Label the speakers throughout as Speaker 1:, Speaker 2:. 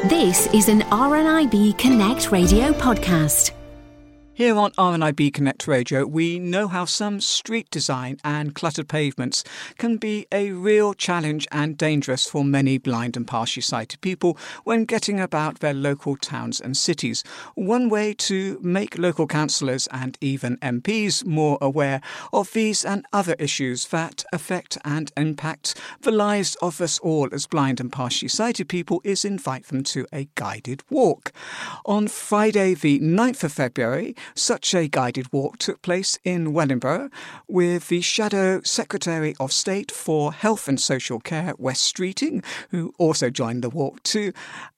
Speaker 1: This is an RNIB Connect Radio podcast.
Speaker 2: Here on RNIB Connect Radio, we know how some street design and cluttered pavements can be a real challenge and dangerous for many blind and partially sighted people when getting about their local towns and cities. One way to make local councillors and even MPs more aware of these and other issues that affect and impact the lives of us all as blind and partially sighted people is invite them to a guided walk. On Friday the 9th of February, such a guided walk took place in Wellingborough with the Shadow Secretary of State for Health and Social Care, Wes Streeting, who also joined the walk too,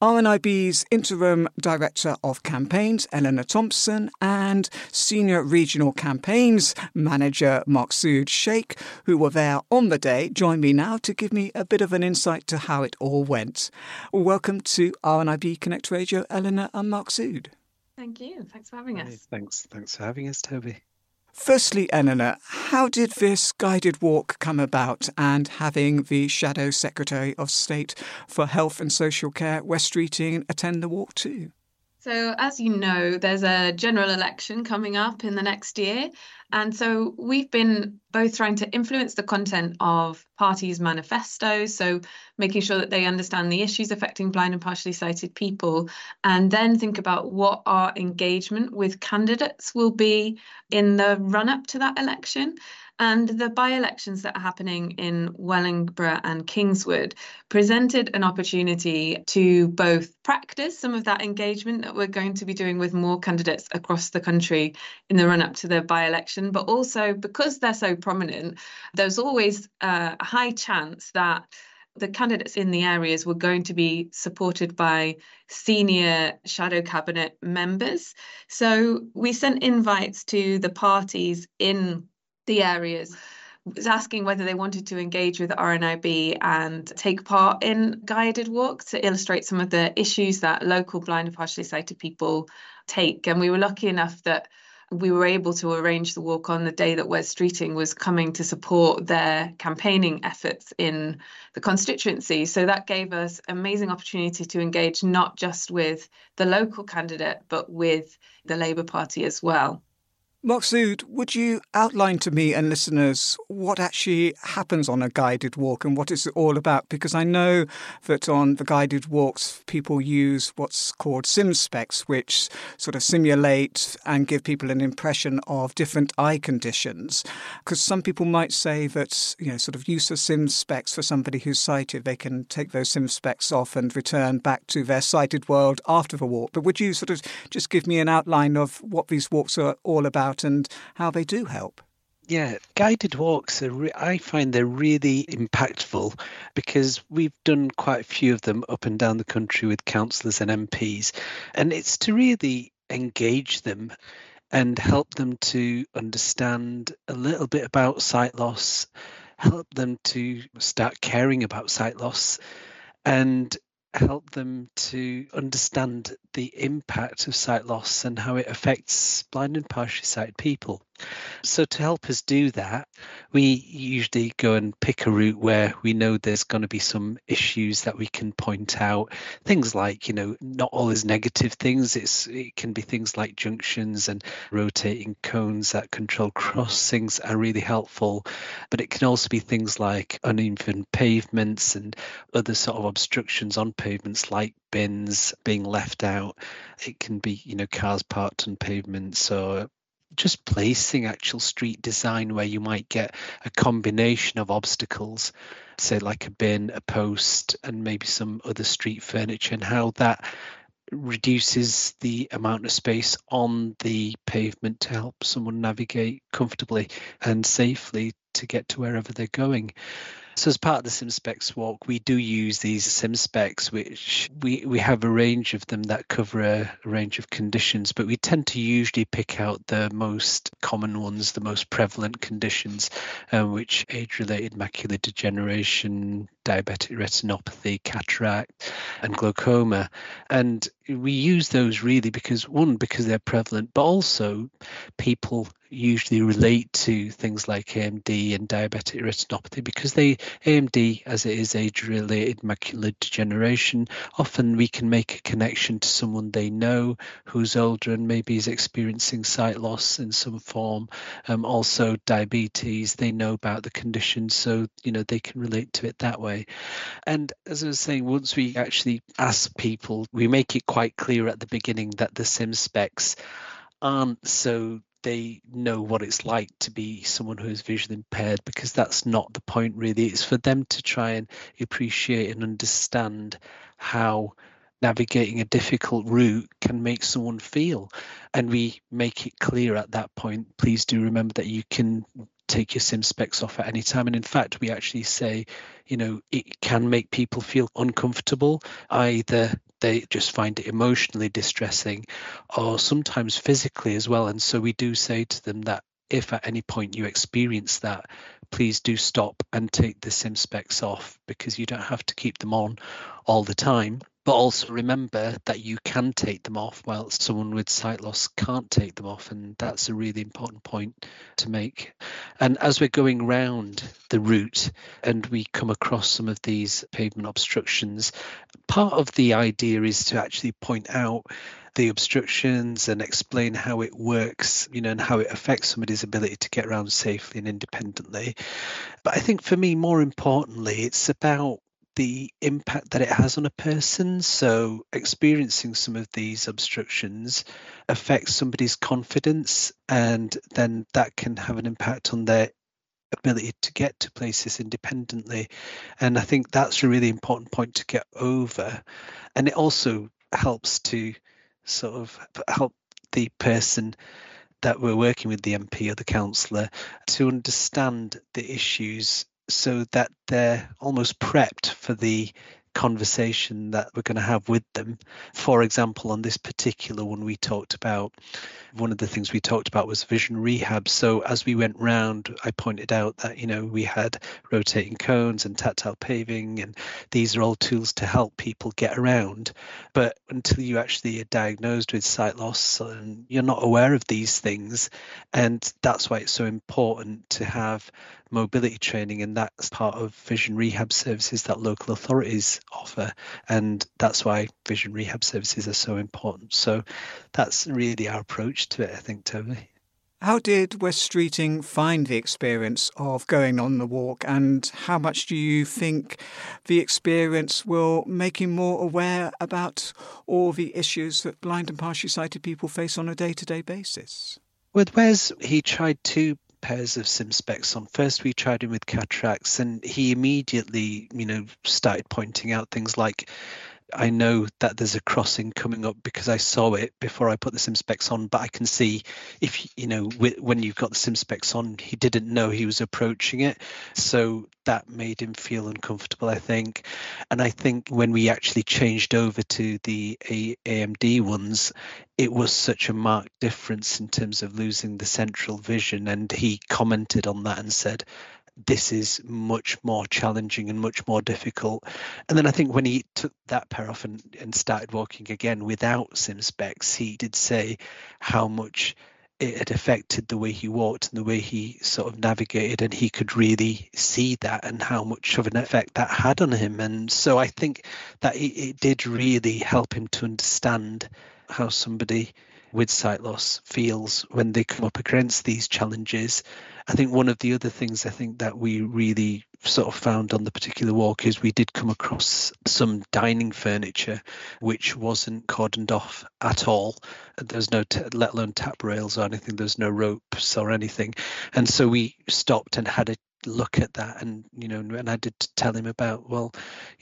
Speaker 2: RNIB's Interim Director of Campaigns, Eleanor Thompson, and Senior Regional Campaigns Manager, Maqsood Sheikh, who were there on the day, join me now to give me a bit of an insight to how it all went. Welcome to RNIB Connect Radio, Eleanor and Maqsood.
Speaker 3: Thank you. Thanks for having us.
Speaker 4: Thanks for having us, Toby.
Speaker 2: Firstly, Eleanor, how did this guided walk come about and having the Shadow Secretary of State for Health and Social Care, Wes Streeting, attend the walk too?
Speaker 3: So, as you know, there's a general election coming up in the next year. And so we've been both trying to influence the content of parties' manifestos, so making sure that they understand the issues affecting blind and partially sighted people, and then think about what our engagement with candidates will be in the run-up to that election. And the by-elections that are happening in Wellingborough and Kingswood presented an opportunity to both practice some of that engagement that we're going to be doing with more candidates across the country in the run-up to the by-election, but also because they're so prominent, there's always a high chance that the candidates in the areas were going to be supported by senior shadow cabinet members. So we sent invites to the parties in the areas, was asking whether they wanted to engage with RNIB and take part in guided walks to illustrate some of the issues that local blind and partially sighted people take. And we were lucky enough that we were able to arrange the walk on the day that Wes Streeting was coming to support their campaigning efforts in the constituency. So that gave us amazing opportunity to engage not just with the local candidate, but with the Labour Party as well.
Speaker 2: Maqsood, would you outline to me and listeners what actually happens on a guided walk and what it's all about? Because I know that on the guided walks, people use what's called sim specs, which sort of simulate and give people an impression of different eye conditions. Because some people might say that, sort of use of sim specs for somebody who's sighted, they can take those sim specs off and return back to their sighted world after the walk. But would you sort of just give me an outline of what these walks are all about and how they do help?
Speaker 4: Yeah, guided walks I find they're really impactful because we've done quite a few of them up and down the country with councillors and MPs, and it's to really engage them and help them to understand a little bit about sight loss, help them to start caring about sight loss, and help them to understand the impact of sight loss and how it affects blind and partially sighted people. So to help us do that, we usually go and pick a route where we know there's going to be some issues that we can point out. Things like, not always negative things. It can be things like junctions and rotating cones that control crossings are really helpful. But it can also be things like uneven pavements and other sort of obstructions on pavements like bins being left out. It can be, cars parked on pavements or just placing actual street design where you might get a combination of obstacles, say like a bin, a post, and maybe some other street furniture, and how that reduces the amount of space on the pavement to help someone navigate comfortably and safely to get to wherever they're going. So as part of the SimSpecs walk, we do use these SimSpecs, which we have a range of them that cover a range of conditions, but we tend to usually pick out the most common ones, the most prevalent conditions, which age-related macular degeneration, diabetic retinopathy, cataract, and glaucoma. And we use those really because they're prevalent, but also people usually relate to things like AMD and diabetic retinopathy because AMD, as it is age-related macular degeneration, often we can make a connection to someone they know who's older and maybe is experiencing sight loss in some form. Also diabetes, they know about the condition, so they can relate to it that way. And as I was saying, once we actually ask people, we make it quite clear at the beginning that the sim specs aren't so they know what it's like to be someone who is visually impaired, because that's not the point really. It's for them to try and appreciate and understand how navigating a difficult route can make someone feel. And we make it clear at that point, please do remember that you can take your sim specs off at any time. And in fact, we actually say, it can make people feel uncomfortable. Either they just find it emotionally distressing or sometimes physically as well. And so we do say to them that if at any point you experience that, please do stop and take the sim specs off, because you don't have to keep them on all the time. But also remember that you can take them off while someone with sight loss can't take them off. And that's a really important point to make. And as we're going round the route and we come across some of these pavement obstructions, part of the idea is to actually point out the obstructions and explain how it works, and how it affects somebody's ability to get around safely and independently. But I think for me, more importantly, it's about the impact that it has on a person. So experiencing some of these obstructions affects somebody's confidence, and then that can have an impact on their ability to get to places independently. And I think that's a really important point to get over. And it also helps to sort of help the person that we're working with, the MP or the counsellor, to understand the issues so that they're almost prepped for the conversation that we're going to have with them. For example, on this particular one, one of the things we talked about was vision rehab. So as we went round, I pointed out that, we had rotating cones and tactile paving, and these are all tools to help people get around. But until you actually are diagnosed with sight loss, and you're not aware of these things. And that's why it's so important to have mobility training, and that's part of vision rehab services that local authorities offer, and that's why vision rehab services are so important. So that's really our approach to it, I think, Toby.
Speaker 2: How did West Streeting find the experience of going on the walk, and how much do you think the experience will make him more aware about all the issues that blind and partially sighted people face on a day-to-day basis?
Speaker 4: With Wes, he tried two pairs of sim specs on. First, we tried him with cataracts, and he immediately, started pointing out things like, I know that there's a crossing coming up because I saw it before I put the sim specs on, but I can see if, when you've got the sim specs on, he didn't know he was approaching it. So that made him feel uncomfortable, I think. And I think when we actually changed over to the AMD ones, it was such a marked difference in terms of losing the central vision. And he commented on that and said, this is much more challenging and much more difficult. And then I think when he took that pair off and started walking again without sim specs, he did say how much it had affected the way he walked and the way he sort of navigated, and he could really see that and how much of an effect that had on him. And so I think that it did really help him to understand how somebody with sight loss feels when they come up against these challenges. I think one of the other things I think that we really sort of found on the particular walk is we did come across some dining furniture which wasn't cordoned off at all. There's no, let alone tap rails or anything, there's no ropes or anything. And so we stopped and had a look at that, and and I did tell him about, well,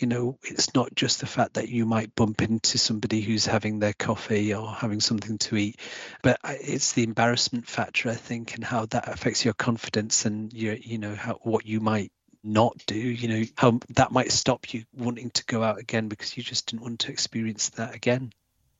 Speaker 4: it's not just the fact that you might bump into somebody who's having their coffee or having something to eat, but it's the embarrassment factor, I think, and how that affects your confidence and what you might not do, how that might stop you wanting to go out again because you just didn't want to experience that again.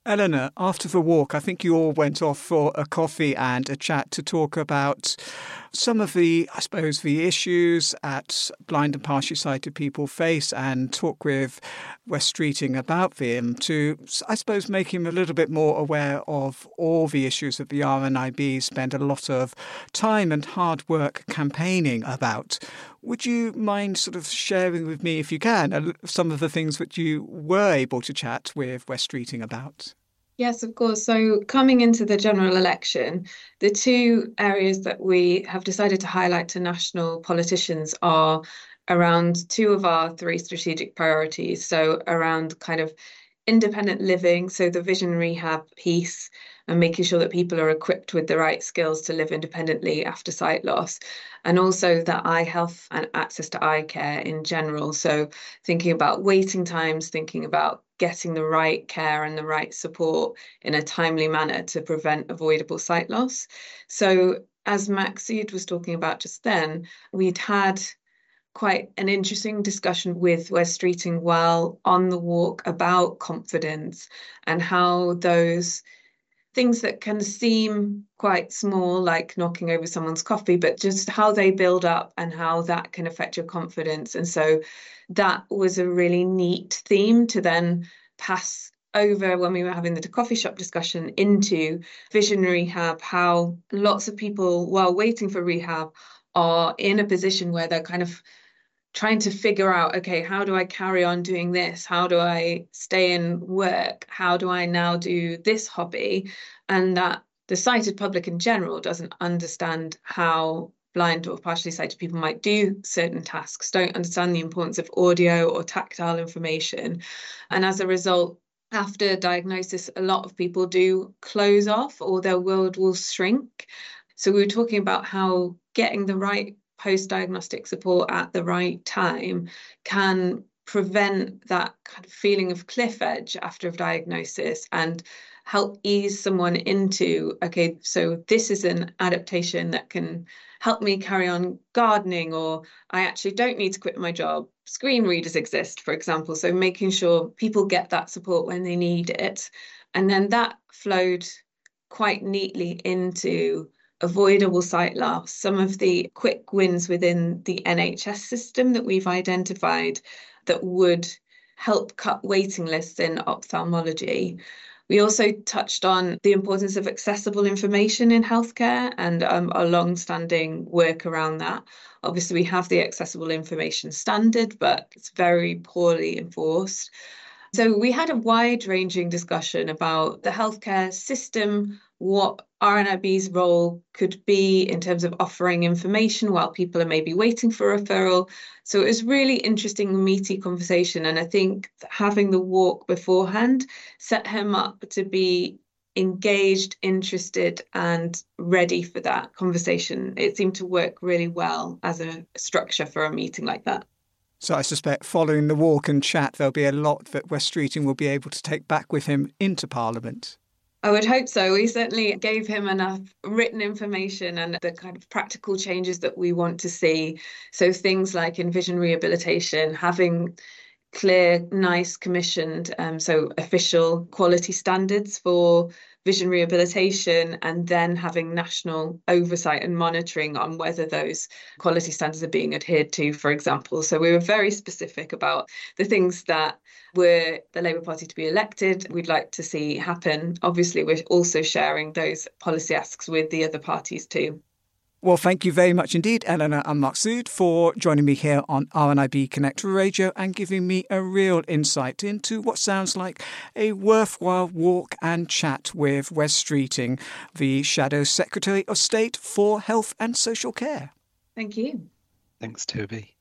Speaker 2: Eleanor, after the walk, I think you all went off for a coffee and a chat to talk about some of the, I suppose, the issues that blind and partially sighted people face and talk with Wes Streeting about them to, I suppose, make him a little bit more aware of all the issues that the RNIB spend a lot of time and hard work campaigning about. Would you mind sort of sharing with me, if you can, some of the things that you were able to chat with Wes Streeting about?
Speaker 3: Yes, of course. So coming into the general election, the two areas that we have decided to highlight to national politicians are around two of our three strategic priorities. So around kind of independent living, so the vision rehab piece, and making sure that people are equipped with the right skills to live independently after sight loss, and also the eye health and access to eye care in general. So thinking about waiting times, thinking about getting the right care and the right support in a timely manner to prevent avoidable sight loss. So as Maqsood was talking about just then, we'd had quite an interesting discussion with Wes Streeting while on the walk about confidence and how those things that can seem quite small, like knocking over someone's coffee, but just how they build up and how that can affect your confidence. And so that was a really neat theme to then pass over when we were having the coffee shop discussion into vision rehab, how lots of people, while waiting for rehab, are in a position where they're kind of trying to figure out, okay, how do I carry on doing this? How do I stay in work? How do I now do this hobby? And that the sighted public in general doesn't understand how blind or partially sighted people might do certain tasks, don't understand the importance of audio or tactile information. And as a result, after diagnosis, a lot of people do close off or their world will shrink. So we were talking about how getting the right post-diagnostic support at the right time can prevent that kind of feeling of cliff edge after a diagnosis and help ease someone into, okay, so this is an adaptation that can help me carry on gardening, or I actually don't need to quit my job. Screen readers exist, for example. So making sure people get that support when they need it. And then that flowed quite neatly into avoidable sight loss, some of the quick wins within the NHS system that we've identified that would help cut waiting lists in ophthalmology. We also touched on the importance of accessible information in healthcare and our long-standing work around that. Obviously, we have the accessible information standard, but it's very poorly enforced. So we had a wide-ranging discussion about the healthcare system, what RNIB's role could be in terms of offering information while people are maybe waiting for referral. So it was really interesting, meaty conversation. And I think having the walk beforehand set him up to be engaged, interested, and ready for that conversation. It seemed to work really well as a structure for a meeting like that.
Speaker 2: So I suspect following the walk and chat, there'll be a lot that Wes Streeting will be able to take back with him into Parliament.
Speaker 3: I would hope so. We certainly gave him enough written information and the kind of practical changes that we want to see. So things like in vision rehabilitation, having clear, nice, commissioned, so official quality standards for vision rehabilitation, and then having national oversight and monitoring on whether those quality standards are being adhered to, for example. So we were very specific about the things that were the Labour Party to be elected we'd like to see happen. Obviously, we're also sharing those policy asks with the other parties too.
Speaker 2: Well, thank you very much indeed, Eleanor and Maqsood, for joining me here on RNIB Connect Radio and giving me a real insight into what sounds like a worthwhile walk and chat with Wes Streeting, the Shadow Secretary of State for Health and Social Care.
Speaker 3: Thank you.
Speaker 4: Thanks, Toby.